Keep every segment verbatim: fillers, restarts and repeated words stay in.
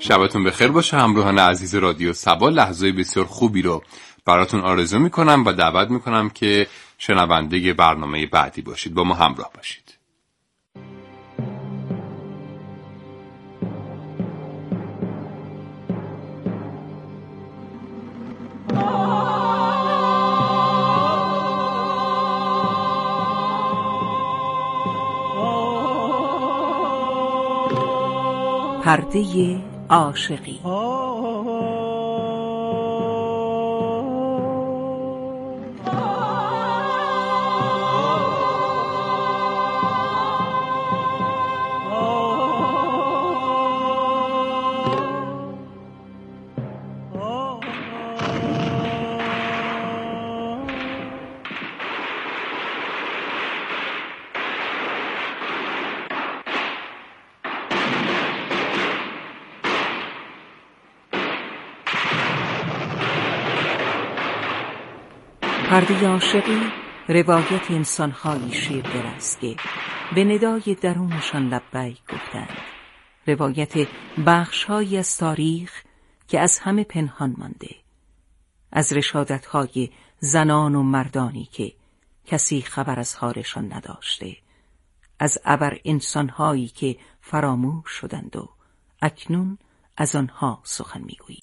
شبتون بخیر باشه همراهان عزیز رادیو صبا. لحظه بسیار خوبی رو براتون آرزو میکنم و دعوت میکنم که شنونده برنامه بعدی باشید. با ما همراه باشید. پرده عاشقی. پرده عاشقی روایت انسان‌هایی شیرده است که به ندای درونشان لبیک گفتند. روایت بخش‌هایی از تاریخ که از همه پنهان مانده، از رشادت‌های زنان و مردانی که کسی خبر از حالشان نداشته، از ابر انسان‌هایی که فراموش شدند و اکنون از آنها سخن می‌گوییم.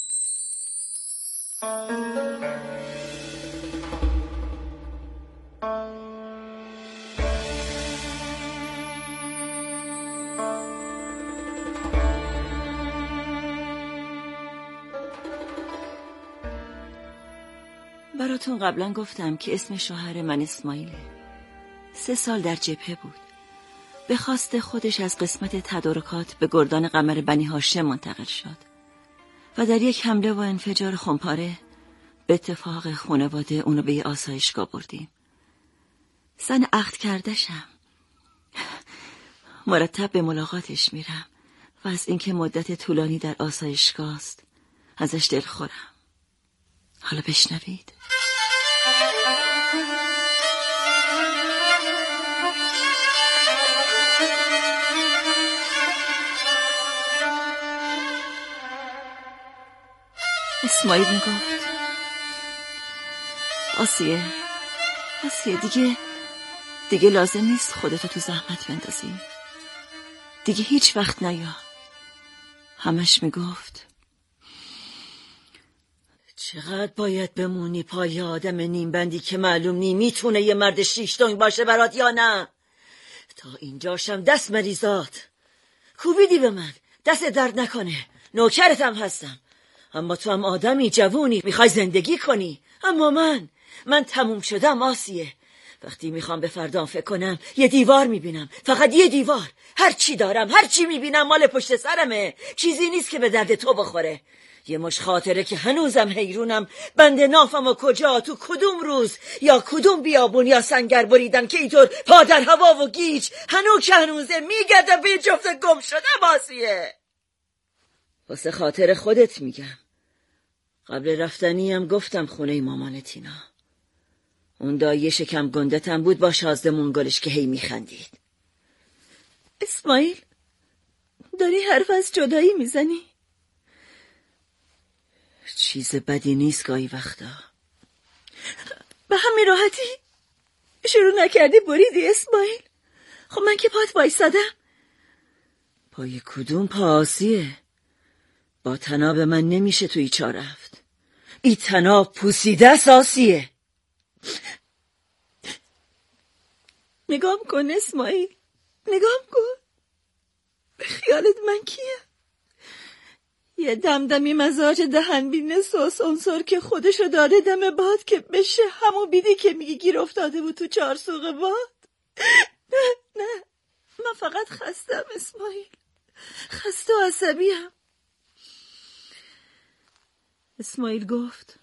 براتون قبلا گفتم که اسم شوهر من اسماعیله. سه سال در جبهه بود. به خواست خودش از قسمت تدارکات به گردان قمر بنی هاشم منتقل شد و در یک حمله و انفجار خمپاره به اتفاق خانواده اونو به یه آسایشگاه بردیم. زن عقد کردشم. مرتب به ملاقاتش میرم و از اینکه مدت طولانی در آسایشگاه است ازش دلخورم. حالا بشنوید. اسماعیل میگفت آسیه آسیه دیگه دیگه لازم نیست خودتو تو زحمت بندازی، دیگه هیچ وقت نیا. همش میگفت چقدر باید بمونی پای آدم نیمبندی که معلوم نی میتونه یه مرد شیشتونگ باشه برات یا نه. تا اینجاشم دست مریضات کوبیدی به من، دست درد نکنه، نوکرتم هستم. اما تو هم آدمی جوونی میخوای زندگی کنی. اما من من تموم شدم آسیه. وقتی میخوام به فردام فکر کنم یه دیوار میبینم، فقط یه دیوار. هر چی دارم هر چی میبینم مال پشت سرمه، چیزی نیست که به درد تو بخوره. یه مش خاطره که هنوزم حیرونم بنده نافم و کجا، تو کدوم روز یا کدوم بیابون یا سنگر بریدن که اینطور پا در هوا و گیج هنو که هنوزه میگردم به جفت گم شدم آسیه. واسه خاطر خودت میگم. قبل رفتنی هم گفتم خونه مامان تینا. اون دایه شکم گندتم بود با شازده مونگلش که هی میخندید. اسماعیل داری حرف از جدایی میزنی؟ چیز بدی نیست گاهی وقتا. به همین راحتی شروع نکردی بریدی اسماعیل؟ خب من که پات وایسادم. پای کدوم پا آسیه؟ با تناب من نمیشه توی چا رفت. ای تناب پوسیده است آسیه. نگام کن اسماعیل، نگام کن. به خیالت من کیه؟ یه دمدمی مزاج دهنبین سوسانسور که خودشو داده دم باد که بشه همون بیدی که میگی گیر افتاده بود تو چارسوق باد. نه نه من فقط خستم اسماعیل، خسته و عصبیم. اسماعیل گفت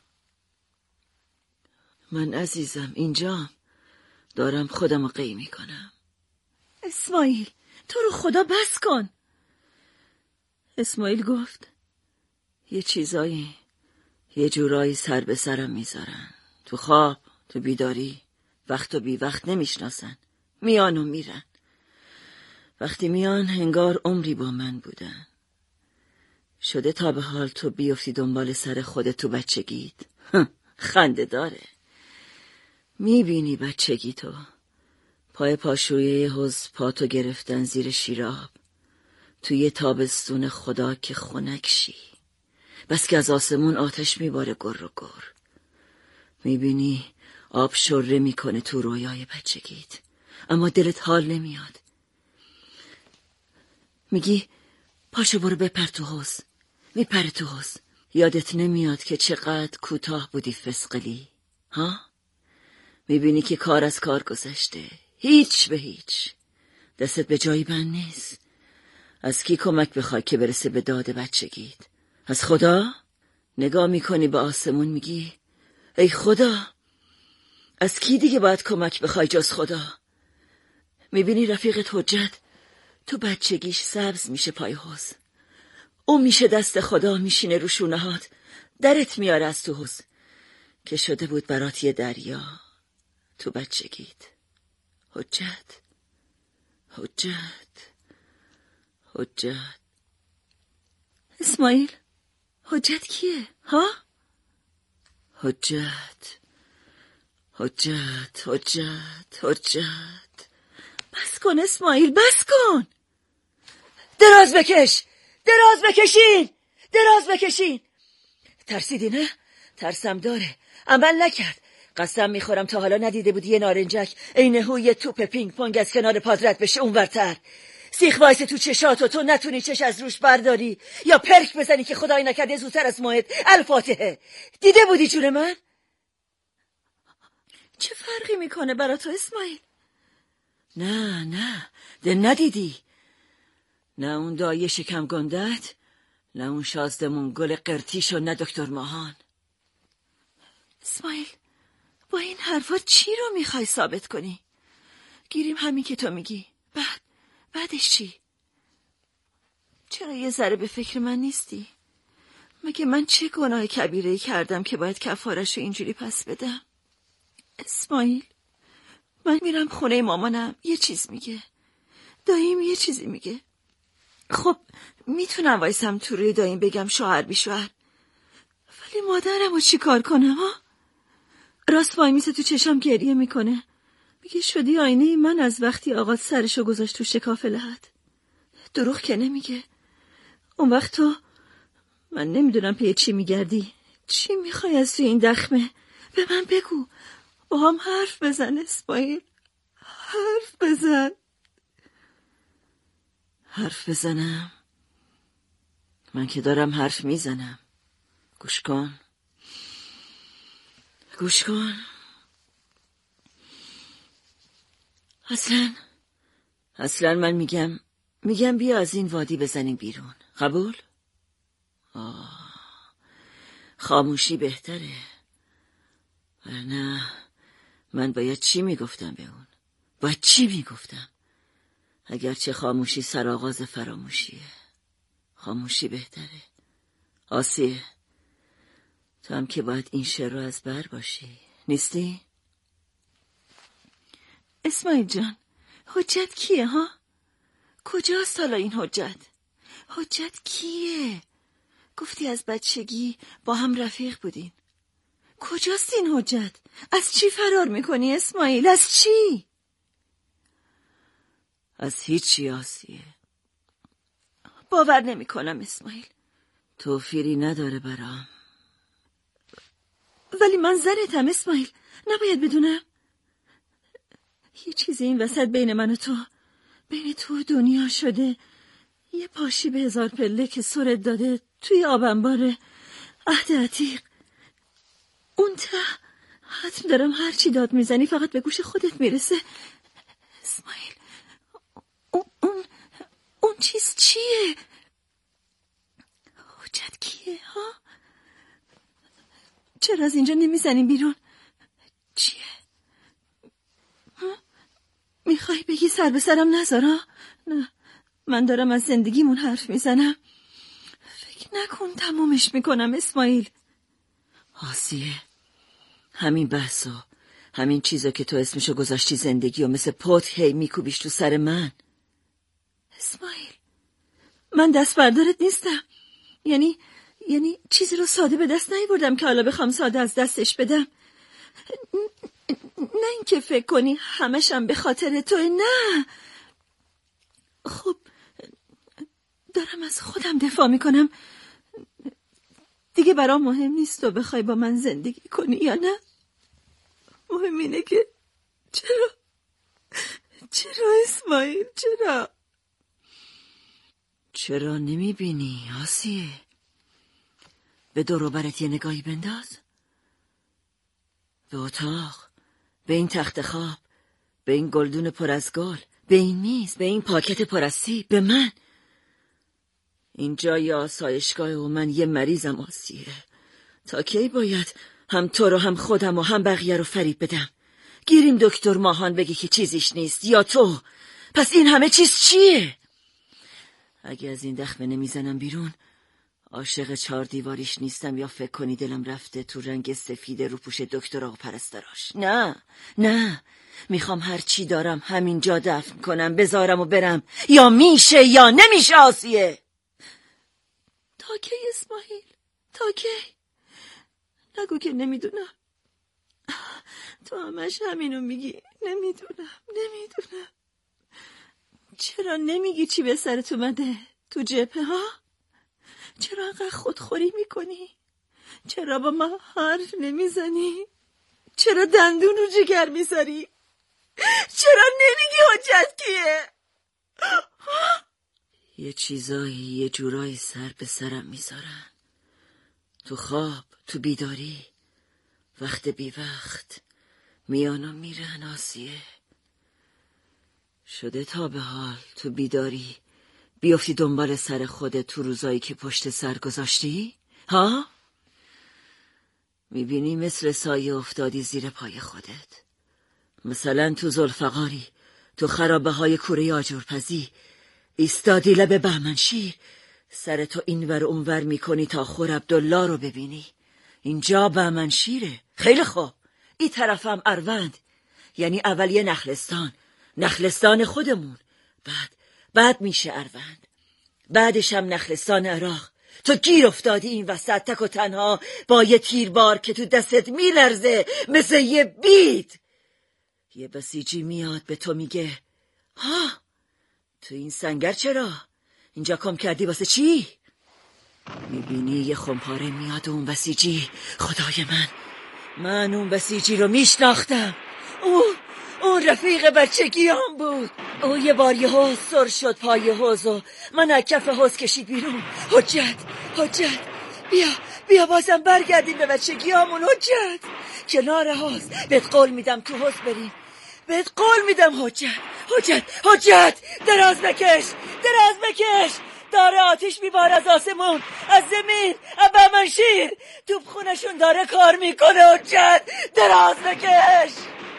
من عزیزم اینجام دارم خودم رو قی میکنم. اسماعیل تو رو خدا بس کن. اسماعیل گفت یه چیزایی یه جورایی سر به سرم میذارن. تو خواب تو بیداری وقت و بی وقت نمیشناسن، میان و میرن. وقتی میان هنگار عمری با من بودن. شده تا به حال تو بیفتی دنبال سر خودت تو بچگیت؟ خنده داره. میبینی بچگی تو پای پاشویه حوض پاتو گرفتن زیر شیراب توی تابستون خدا که خنکشی، بس که از آسمون آتش میباره گر و گر. میبینی آب شره میکنه تو رویای بچگیت، اما دلت حال نمیاد. میگی پاشو برو بپر تو حوض، میپره تو حوض. یادت نمیاد که چقدر کوتاه بودی فسقلی؟ ها؟ میبینی که کار از کار گذشته، هیچ به هیچ، دستت به جایی بند نیست. از کی کمک بخوای که برسه به داد بچگیت؟ از خدا؟ نگاه میکنی به آسمون میگی ای خدا، از کی دیگه باید کمک بخوای جز خدا؟ میبینی رفیقت حجت تو بچگیش سبز میشه پای حوض، اون میشه دست خدا میشینه رو شونهات، درت میاره از تو حوض که شده بود برات یه دریا تو بچگیت. حجت حجت حجت اسماعیل، حجت کیه؟ ها؟ حجت حجت حجت حجت بس کن اسماعیل، بس کن. دراز بکش، دراز بکشین، دراز بکشین. ترسیدی نه؟ ترسم داره، عمل نکرد. قسم میخورم تا حالا ندیده بودی یه نارنجک عین هوی توپ پینگ پونگ از کنار پات رد بشه اونورتر. سیخ وایسه تو چشات و تو نتونی چش از روش برداری یا پرک بزنی که خدای نکرده زودتر از موعد الفاتحه. دیده بودی جون من؟ چه فرقی میکنه برا تو اسماعیل؟ نه نه، ده ندیدی. نه اون دایه شکم گندت، نه اون شازدمون گل قرتیش و نه دکتر ماهان. اسماعیل، با این حرفات چی رو میخوای ثابت کنی؟ گیریم همین که تو میگی. بعد بعدش چی؟ چرا یه ذره به فکر من نیستی؟ مگه من چه گناه کبیره‌ای کردم که باید کفارش رو اینجوری پس بدم؟ اسماعیل، من میرم خونه مامانم، یه چیز میگه، داییم یه چیزی میگه. خب میتونم وایسم تو روی داییم بگم شوهر بی شوهر، ولی مادرم رو چی کار کنم ها؟ راست وای میسه تو چشم گریه میکنه، میگه شدی آینه من از وقتی آقا سرشو گذاشت تو شکاف لحد. دروغ که نمیگه. اون وقت تو، من نمیدونم پی چی میگردی، چی میخوای از تو این دخمه؟ به من بگو، با هم حرف بزن اسماعیل، حرف بزن. حرف بزنم؟ من که دارم حرف میزنم. گوش کن، گوش کن. اصلا اصلا من میگم میگم بیا از این وادی بزنیم بیرون. قبول؟ آه، خاموشی بهتره. ورنه من باید چی میگفتم به اون؟ باید چی میگفتم؟ اگرچه خاموشی سرآغاز فراموشیه، خاموشی بهتره. آسیه، تو هم که باید این شعر رو از بر باشی، نیستی؟ اسماعیل جان، حجت کیه ها؟ کجاست حالا این حجت؟ حجت کیه؟ گفتی از بچگی با هم رفیق بودین. کجاست این حجت؟ از چی فرار میکنی اسماعیل؟ از چی؟ از هیچی آسیه. باور نمی کنم اسماعیل. توفیری نداره برام. ولی من زنتم اسماعیل، نباید بدونم؟ یه چیزی این وسط بین من و تو، بین تو و دنیا شده، یه پاشی به هزار پله که سرت داده توی آبنبار عهد عتیق. اون ته حتم دارم هر چی داد میزنی فقط به گوش خودت میرسه. اسماعیل، اون اون اون چیز چیه؟ حجت کیه ها؟ چرا از اینجا نمیزنیم بیرون؟ چیه؟ ها؟ میخوای بگی سر به سرم نذارا؟ نه، من دارم از زندگیمون حرف میزنم. فکر نکن تمومش میکنم اسماعیل. آسیه، همین بحثا، همین چیزا که تو اسمشو گذاشتی زندگی و مثل پت هی میکوبیش تو سر من. اسماعیل، من دست بردارت نیستم. یعنی یعنی چیزی رو ساده به دست نیاوردم که حالا بخوام ساده از دستش بدم. نه اینکه فکر کنی همشم به خاطر توه، نه. خب دارم از خودم دفاع میکنم. دیگه برام مهم نیست تو بخوای با من زندگی کنی یا نه. مهم اینه که چرا چرا اسماعیل چرا چرا نمیبینی آسیه؟ به دور و برت یه نگاهی بنداز، به اتاق، به این تخت خواب، به این گلدون پر از گل، به این میز، به این پاکت پر از سیب، به من. اینجا یه آسایشگاه و من یه مریضم آسیه. تا کی باید هم تو رو هم خودم و هم بقیه رو فریب بدم؟ گیریم دکتر ماهان بگی که چیزیش نیست یا تو. پس این همه چیز چیه؟ اگه از این دخمه نمیزنم بیرون، عاشق چهار دیواریش نیستم یا فکر کنی دلم رفته تو رنگ سفید روپوش دکتر آقا پرستاراش. نه نه، میخوام هر چی دارم همینجا دفن کنم، بذارم و برم. یا میشه یا نمیشه آسیه. تا کی اسماعیل؟ تا کی؟ نگو که نمیدونم. تو همش همینو میگی. نمیدونم نمیدونم. چرا نمیگی چی به سرت اومده تو جبهه ها؟ چرا انقدر خودخوری میکنی؟ چرا با ما حرف نمیزنی؟ چرا دندون رو جگر میذاری؟ چرا نمیگی حجت کیه؟ یه چیزایی یه جورایی سر به سرم میذارن، تو خواب، تو بیداری، وقت بی وقت میان و میرن آسیه. شده تا به حال تو بیداری بیافتی دنبال سر خودت تو روزایی که پشت سر گذاشتی؟ ها؟ میبینی مثل سایه افتادی زیر پای خودت. مثلا تو ذوالفقاری، تو خرابه های کوره آجرپزی، ایستادی لب بهمنشیر، سرتو اینور اونور میکنی تا خور عبدالله رو ببینی. اینجا بهمنشیره. خیلی خوب، این طرفم اروند، یعنی اول یه نخلستان، نخلستان خودمون، بعد بعد میشه اروند، بعدش هم نخلستان عراق. تو گیر افتادی این وسط تک و تنها با یه تیربار که تو دستت میلرزه مثل یه بید. یه بسیجی میاد به تو میگه ها تو این سنگر چرا؟ اینجا کم کردی واسه چی؟ میبینی یه خمپاره میاد اون بسیجی. خدای من، من اون بسیجی رو میشناختم. اون اون رفیق بچگیام بود. او یه بار یه حوض سر شد پای حوض و من از کف حوض کشید بیرون. حجت حجت بیا بیا بازم برگردیم به بچگیامون. حجت کنار حوض، بهت قول میدم تو حوض بریم، بهت قول میدم. حجت حجت حجت دراز بکش دراز بکش. داره آتیش میباره از آسمون، از زمین، از بهمنشیر. توپخونشون داره کار میکنه. حجت دراز بکش.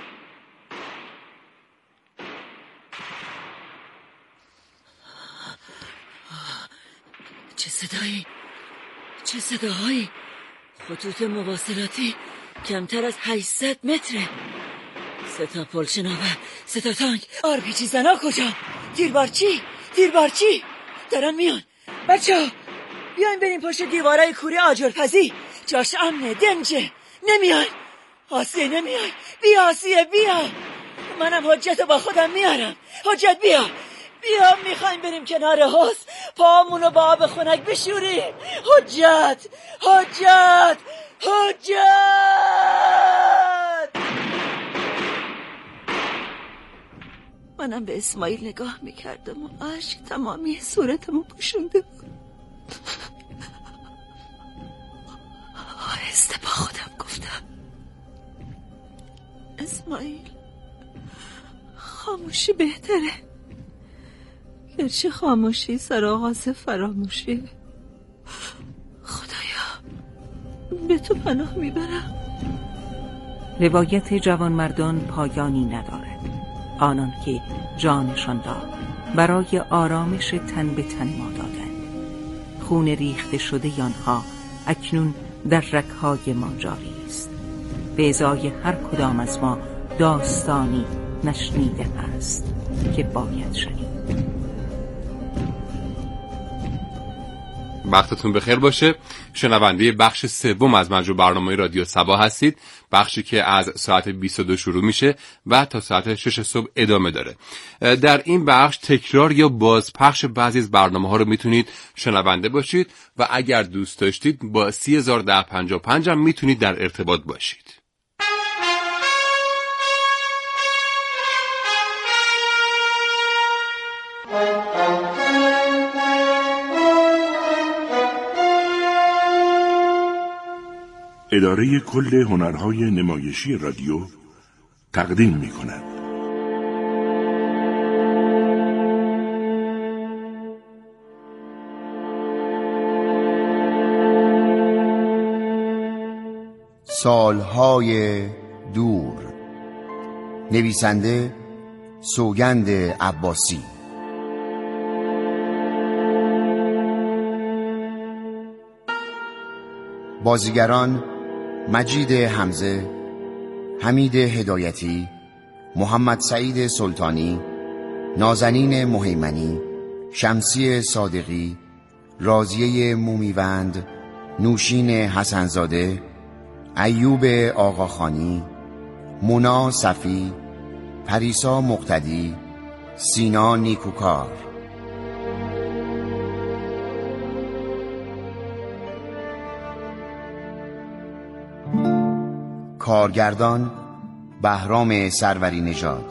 چه صدایی؟ چه صداهایی؟ خطوط مواصلاتی کمتر از هشتصد متره. سه تا پل شناور، سه تا تانک، آرپیجی زنا کجا؟ تیربارچی تیربارچی دارن میان. بچه ها بیاین بریم پشت دیوارای کوره آجرپزی، جاش امنه، دنجه. نمیان آسیه، نمیان. بیا آسیه بیا، منم حجت با خودم میارم. حجت بیا بیا، میخوایم بریم کنار حوض پامونو با آب خنک بشوریم. حجت حجت حجت. منم به اسماعیل نگاه میکردم و اشک تمامی صورتمو پوشونده بود. آهسته با خودم گفتم اسماعیل، خاموشی بهتره. گرچه خاموشی سرآغاز فراموشی. خدایا به تو پناه میبرم. روایت جوانمردان پایانی ندارد. آنان که جانشان داد برای آرامش تن به تن ما دادند. خون ریخته شده آنها اکنون در رگ‌های ما جاری است. به ازای هر کدام از ما داستانی نشنیده است که باید شنید. وقتتون بخیر باشه. شنونده بخش سوم از مجموع برنامه رادیو صبا هستید، بخشی که از ساعت بیست و دو شروع میشه و تا ساعت شش صبح ادامه داره. در این بخش تکرار یا بازپخش بعضی از برنامه ها رو میتونید شنونده باشید و اگر دوست داشتید با سی هزار و ده پنجاه و پنج هم میتونید در ارتباط باشید. اداره کل هنرهای نمایشی رادیو تقدیم می کند. سالهای دور، نویسنده سوگند عباسی. بازیگران مجید حمزه، حمید هدایتی، محمد سعید سلطانی، نازنین مهیمنی، شمسی صادقی، راضیه مومیوند، نوشین حسنزاده، ایوب آقاخانی، مونا صفی، پریسا مقتدی، سینا نیکوکار. کارگردان بهرام سروری نژاد.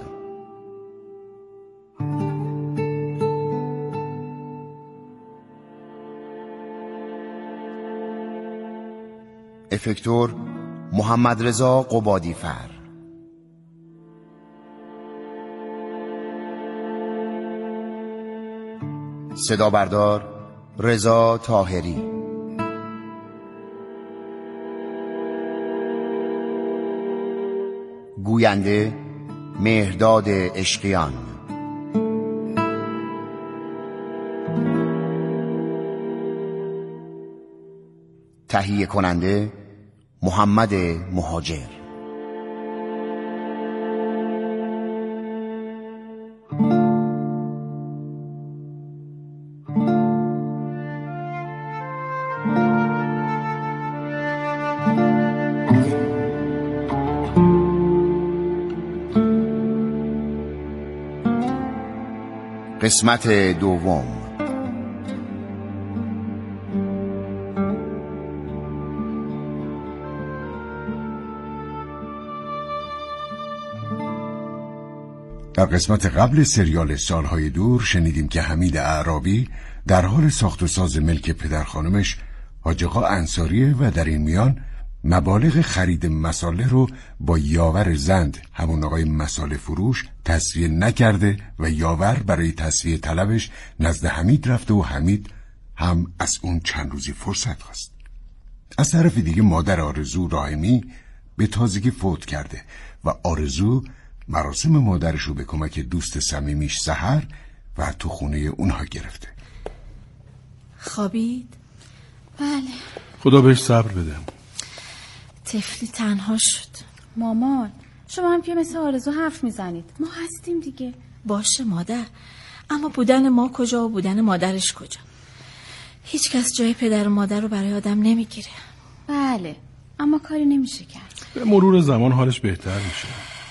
افکتور محمد رضا قبادی فر. صدا بردار رضا طاهری. گوینده مهرداد عشقیان. تهیه کننده محمد مهاجر. قسمت دوم. در قسمت قبل سریال سالهای دور شنیدیم که حمید اعرابی در حال ساخت و ساز ملک پدر خانمش حاج آقا انصاریه و در این میان مبالغ خرید مساله رو با یاور زند، همون آقای مساله فروش، تسویه نکرده و یاور برای تسویه طلبش نزد حمید رفته و حمید هم از اون چند روزی فرصت خواست. از طرف دیگه مادر آرزو راهمی به تازگی فوت کرده و آرزو مراسم مادرش رو به کمک دوست صمیمیش سحر و تو خونه اونها گرفته. خوابید؟ بله. خدا بهش صبر بده. طفلی تنها شد. مامان شما هم که مثل آرزو حرف میزنید، ما هستیم دیگه. باشه مادر، اما بودن ما کجا و بودن مادرش کجا؟ هیچ کس جای پدر و مادر رو برای آدم نمیگیره. بله، اما کاری نمیشه کرد. به مرور زمان حالش بهتر میشه.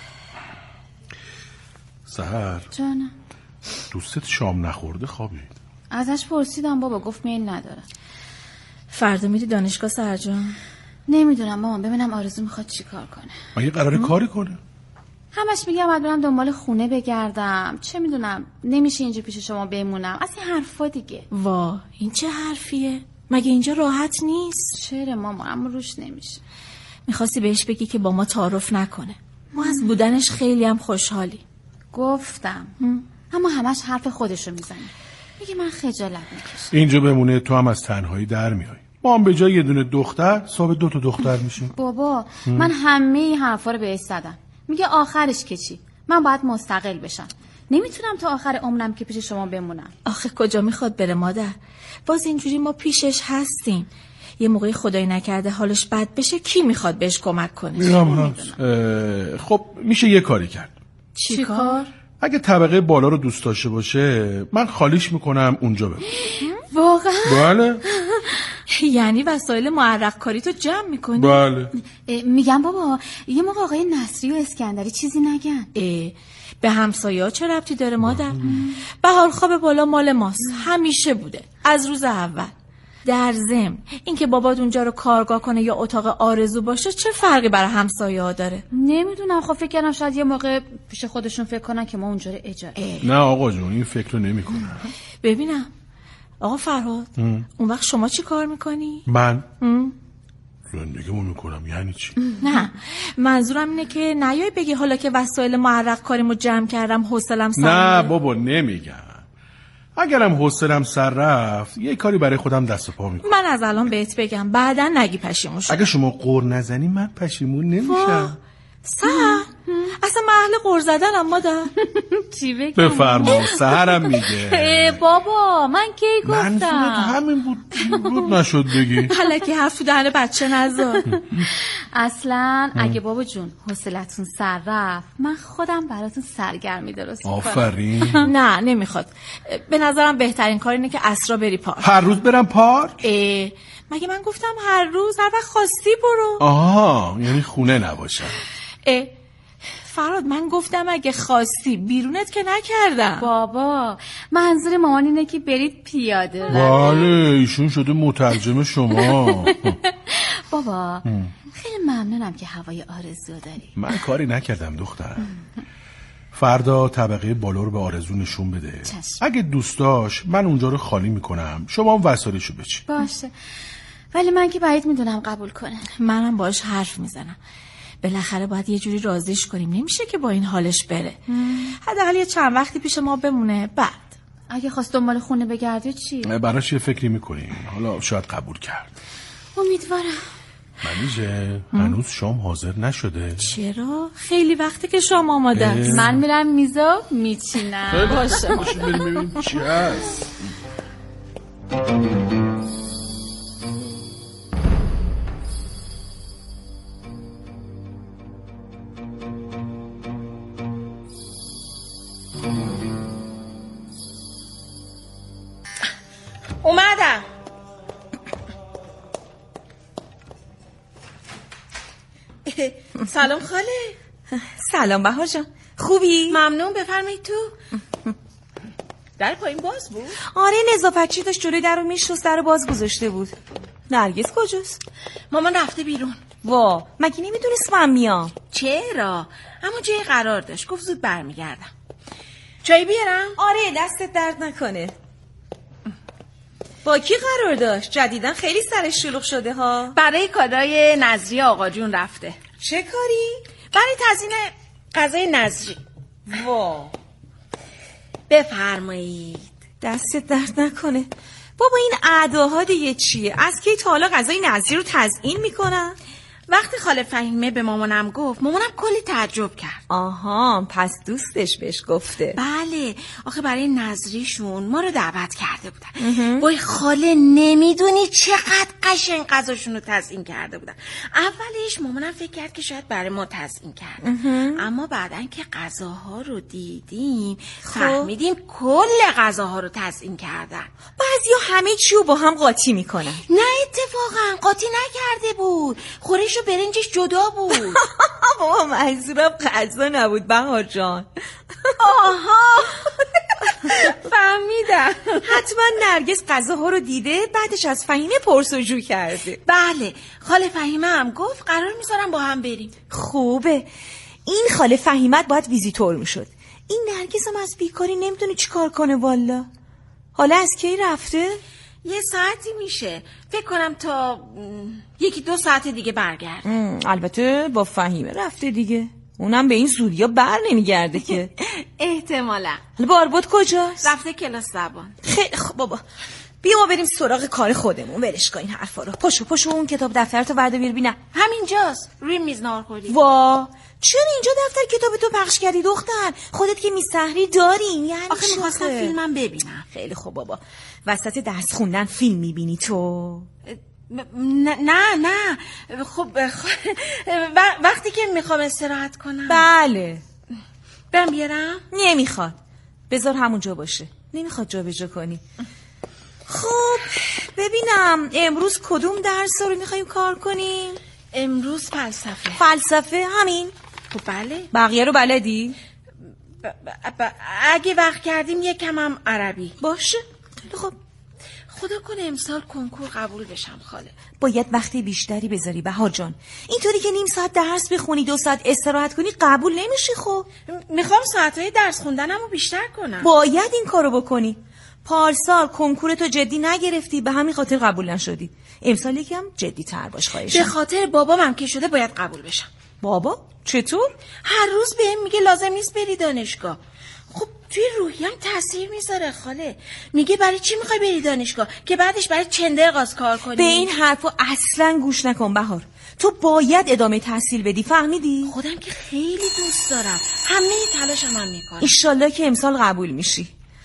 سحر جانم، دوستت شام نخورده خوابید؟ ازش پرسیدم بابا، گفت میل نداره. فردا میری دانشگاه سحر جان؟ نمیدونم مامان، ببینم آرزو میخواد چی کار کنه. مگه قراره کاری کنه؟ همش میگم باید برم دنبال خونه بگردم، چه میدونم نمیشه اینجا پیش شما بمونم، از این حرفا دیگه. وا، این چه حرفیه؟ مگه اینجا راحت نیست؟ چرا مامان، اما روش نمیشه. میخواستی بهش بگی که با ما تعارف نکنه. ما از بودنش خیلی هم خوشحالی. گفتم هم. اما همش حرف خودشو میزنه، میگه من خجالت میکشم اینجا بمونه، تو هم از تنهایی در میای. ما هم به جای یه دونه دختر ثابت دو تا دختر میشیم. بابا هم. من همه این حرفا رو بهش زدم، میگه آخرش که چی؟ من باید مستقل بشم، نمیتونم تا آخر عمرم که پیش شما بمونم. آخه کجا میخواد بره مادر؟ باز اینجوری ما پیشش هستیم. یه موقعی خدای نکرده حالش بد بشه، کی میخواد بهش کمک کنه؟ میرم خب میشه یه کاری کرد. چی, چی کار؟ اگه طبقه بالا رو دوست داشته باشه من خالیش میکنم اونجا بمونه. واقعا؟ بله. یعنی وسایل معرق کاری تو جمع میکنی؟ بله. میگم بابا یه موقع آقای نصری و اسکندری چیزی نگن. اه به همسایه‌ها چه ربطی داره مادر؟ بهار خواب بالا مال ماست، همیشه بوده از روز اول. در ضمن اینکه بابات اونجا رو کارگاه کنه یا اتاق آرزو باشه چه فرقی برای همسایه‌ها داره؟ نمیدونم، خب فکر کردم شاید یه موقع پیش خودشون فکر کنن که ما اونجا رو اجاره. نه آقا جون این فکر رو نمی‌کنم. ببینم آقا فرهاد ام. اون وقت شما چی کار میکنی؟ من زندگیمو میکنم. یعنی چی؟ نه منظورم اینه که نیای بگی حالا که وسایل معرق کاریمو جمع کردم حوصله‌ام سر نه بابا نمیگم. اگرم حوصله‌ام سر رفت یه کاری برای خودم دست و پا میکنم. من از الان بهت بگم بعداً نگی پشیمون شو. اگه شما قور نزنی من پشیمون نمیشم. سهر اصلا من اهل قور زدنم مادر. چی بگم؟ بفرما. سهرم میگه. بابا من کی گفتم؟ منظورت همین بود. بود نشد بگی. الکی حرف تو دهن بچه نذار. اصلا اگه بابا جون حوصلتون سر رفت من خودم براتون سرگرمی درست میکنم. آفرین. نه نمیخواد. به نظرم بهترین کار اینه که عصرا بری پارک. هر روز برم پارک؟ اه مگه من گفتم هر روز؟ هر وقت خواستی برو. آها یعنی خونه نباشم. اه فراد من گفتم اگه خواستی، بیرونت که نکردم. بابا منظور مامان اینه که برید پیاده روی. بله ایشون شده مترجم شما. بابا خیلی ممنونم که هوای آرزو داری. من کاری نکردم دخترم. فردا طبقه بالا رو به آرزو نشون بده. چشم. اگه دوست داشت من اونجا رو خالی میکنم، شما هم وسایلشو بچین. باشه ولی من که بعید میدونم قبول کنه. منم باش حرف میزنم. بالاخره باید یه جوری راضیش کنیم، نمیشه که با این حالش بره. حداقل یه چند وقتی پیش ما بمونه. بعد اگه خواست دنبال خونه بگرده چی؟ براش یه فکری میکنیم. حالا شاید قبول کرد. امیدوارم. منیژه هنوز شام حاضر نشده. چرا؟ خیلی وقته که شام آماده است. من میرم میزو میچینم. باشه باشه بریم ببینیم چی هست. اومدم. سلام خاله. سلام بهار جان، خوبی؟ ممنون، بفرمایید تو. در پایین باز بود؟ آره نظافتچی داشت جلوی در رو میشست، در رو باز گذاشته بود. نرگس کجاست؟ مامان رفته بیرون. وا مگه نمیدونست من میام؟ چرا؟ اما جای قرار داشت، گفت زود برمیگردم. چای بیارم؟ آره دستت درد نکنه. با کی قرار داشت؟ جدیدن خیلی سرش شلوغ شده ها. برای کادای نظری آقا جون رفته. چه کاری؟ برای تزیین غذای نظری. وا بفرمایید. دستت درد نکنه. بابا این اعداها دیگه چیه؟ از کی تا حالا غذای نظری رو تزیین میکنن؟ وقتی خاله فهیمه به مامانم گفت، مامانم کلی تعجب کرد. آها پس دوستش بهش گفته. بله آخه برای نظریشون ما رو دعوت کرده بودن. وای خاله نمیدونی چقدر قشنگ غذاشون رو تزیین کرده بودن. اولش مامانم فکر کرد که شاید برای ما تزیین کردن، اما بعدن که غذاها رو دیدیم فهمیدیم کل غذاها رو تزیین کردن. بعضیا همه چی رو با هم قاطی میکنن. نه اتفاقا قاطی نکرده بود، خورش و برنجش جدا بود. بابا منظورم غذا نبود بهار جان. آها فهمیدم. حتما نرگس غذاها رو دیده بعدش از فهیمه پرسجو کرده. بله خاله فهیمه هم گفت قرار میذارم با هم بریم. خوبه. این خاله فهیمت باید ویزیتور میشد. این نرگس هم از بیکاری نمیدونه چی کار کنه والا. حالا از کی رفته؟ یه ساعتی میشه، فکر کنم تا یکی دو ساعت دیگه برگرد. البته با فهیمه رفته دیگه، اونم به این زودیا بر نمیگرده که. احتمالا. باربود کجاست؟ رفته کلاس زبان. خیلی خب بابا بیا ما بریم سراغ کار خودمون، ولش کن این حرفا رو. پاشو پاشو اون کتاب دفترتو وردا بیار ببینم. همینجاست روی میز ناهارخوری. وا چرا اینجا دفتر کتاب تو پخش کردی دختر؟ خودت که میز سحری داریم. یعنی آخه میخواستم فیلمم ببینم. خیلی خوب بابا، وسط درس خوندن فیلم میبینی تو؟ نه نه نه خب وقتی که میخوام استراحت کنم. بله برم بیارم؟ نمیخواد، بذار همونجا باشه. نمیخواد جا به جا کنی. خب ببینم امروز کدوم درس رو میخوایم کار کنیم؟ امروز فلسفه. فلسفه همین؟ خب بله. بقیه رو بلدی؟ ب- ب- ب- اگه وقت کردیم یکم هم عربی. باشه خب. خدا کنه امسال کنکور قبول بشم خاله. باید وقتی بیشتری بذاری بهار جان. اینطوری که نیم ساعت درس بخونی دو ساعت استراحت کنی قبول نمیشی. خب میخوام ساعتهای درس خوندنمو بیشتر کنم. باید این کارو بکنی. پارسال کنکورتو جدی نگرفتی به همین خاطر قبول نشدی. امسال یکم جدی تر باش خواهشم. به خاطر بابامم که شده باید قبول بشم. بابا چطور؟ هر روز بهم میگه لازم نیست بری دانشگاه. خب توی روحیم تاثیر میذاره خاله. میگه برای چی میخوای بری دانشگاه که بعدش برای چندر قاز کار کنی؟ به این حرفا اصلا گوش نکن بهار. تو باید ادامه تحصیل بدی، فهمیدی؟ خودم که خیلی دوست دارم، همه تلاشم هم میکنم. ایشالله که امسال قبول میشی.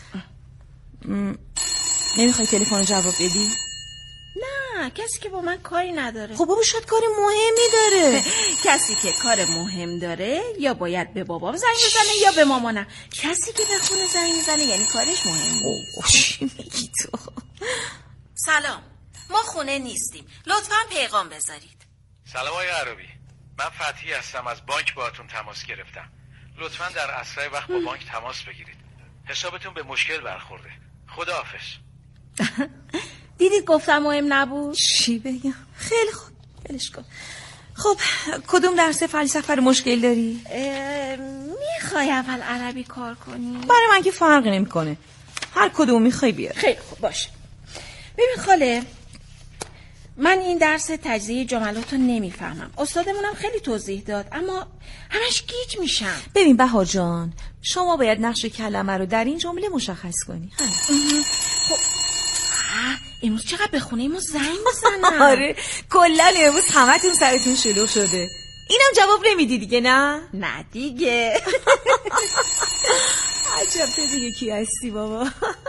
نمیخوای تلفن رو جواب بدی؟ نه، کسی که با من کاری نداره. خب بابا شاید کار مهمی داره. کسی که کار مهم داره یا باید به بابام زنگ بزنه یا به مامانم. کسی که به خونه زنگ میزنه یعنی کارش مهم نیست. چی میگی تو؟ سلام، ما خونه نیستیم، لطفاً پیغام بذارید. سلام آقای عربی، من فتحی هستم، از بانک باهاتون تماس گرفتم. لطفاً در اسرع وقت با بانک تماس بگیرید. حسابتون به مشکل برخورده. خداحافظ. دیدید گفتم مهم نبود؟ چی بگم؟ خیلی خوب، ولش کن. خب کدوم درس فلسفه رو مشکل داری؟ میخوای اول عربی کار کنی؟ برای من که فرقی نمیکنه، هر کدوم میخوای بیار. خیلی خوب باشه. ببین خاله، من این درس تجزیه جملات رو نمیفهمم. استادمونم خیلی توضیح داد اما همش گیج میشم. ببین بهار جان، شما باید نقش کلمه رو در این جمله مشخص کنی. خب امروز چقدر به خونه ما زنگ میزنن. آره کلا امروز همتون سرتون شلوغ شده. اینم جواب نمیدی دیگه؟ نه نه دیگه. عجب تو دیگه کی هستی بابا.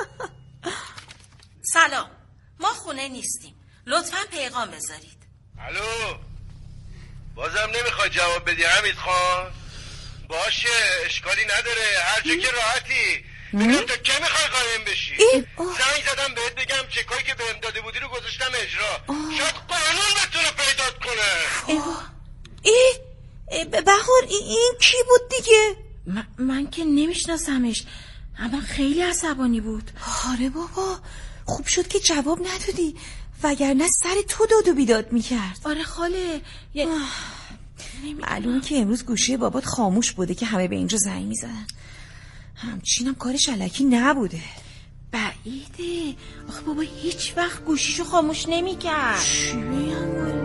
سلام، ما خونه نیستیم، لطفاً پیغام بذارید. الو، بازم نمیخوای جواب بدی حمید خان؟ باشه اشکالی نداره، هر جا که راحتی. بگم تا که میخوای قایم بشی؟ زنگ زدم بهت بگم چکایی که بهم داده بودی رو گذاشتم اجرا. شاید قانون بتونه پیدات کنه. ای بهار این کی بود دیگه؟ من, من که نمیشناسمش اما خیلی عصبانی بود. آره بابا خوب شد که جواب ندادی وگرنه سر تو داد و بیداد میکرد. آره خاله یه... معلومه که امروز گوشی بابات خاموش بوده که همه به اینجا زنگ میزنن. همچینم کارش الکی نبوده. بعیده آخه بابا هیچ وقت گوشیشو خاموش نمیکرد. چی بگم؟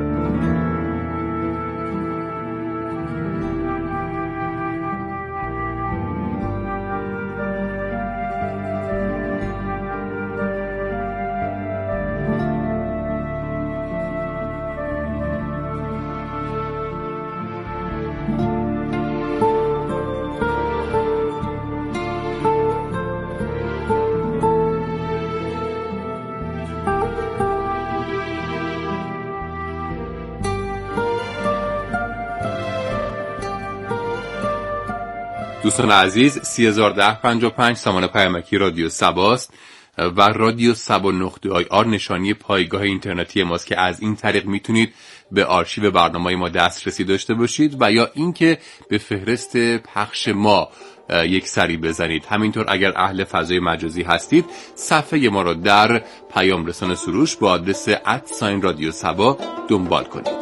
دوستان عزیز، سی هزار ده پنجاه و پنج سامان پیامکی رادیو سباست و رادیو سبا نقطه آی آر نشانی پایگاه اینترنتی ماست که از این طریق میتونید به آرشیو برنامه‌های ما دسترسی داشته باشید و یا اینکه به فهرست پخش ما یک سری بزنید. همینطور اگر اهل فضای مجازی هستید صفحه ما را در پیام رسان سروش با آدرس ات ساین رادیو سبا دنبال کنید.